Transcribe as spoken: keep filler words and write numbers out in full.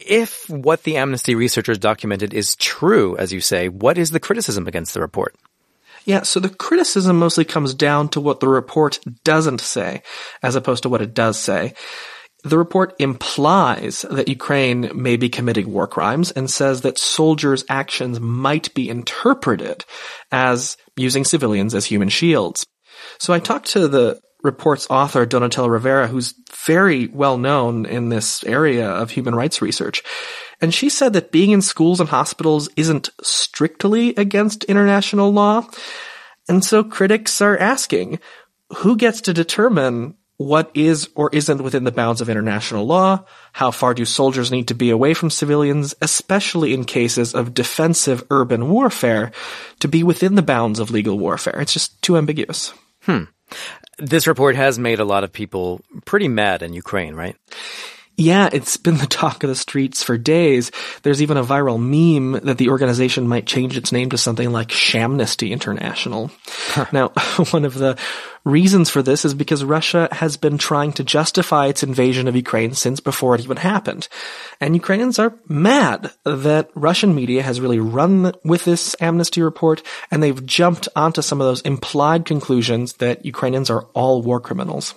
if what the Amnesty researchers documented is true, as you say, what is the criticism against the report? Yeah, so the criticism mostly comes down to what the report doesn't say, as opposed to what it does say. The report implies that Ukraine may be committing war crimes and says that soldiers' actions might be interpreted as using civilians as human shields. So I talked to the report's author, Donatella Rivera, who's very well known in this area of human rights research. And she said that being in schools and hospitals isn't strictly against international law. And so critics are asking, who gets to determine what is or isn't within the bounds of international law? How far do soldiers need to be away from civilians, especially in cases of defensive urban warfare, to be within the bounds of legal warfare? It's just too ambiguous. Hmm. This report has made a lot of people pretty mad in Ukraine, right? Yeah, it's been the talk of the streets for days. There's even a viral meme that the organization might change its name to something like Shamnesty International. Huh. Now, one of the reasons for this is because Russia has been trying to justify its invasion of Ukraine since before it even happened. And Ukrainians are mad that Russian media has really run with this amnesty report, and they've jumped onto some of those implied conclusions that Ukrainians are all war criminals.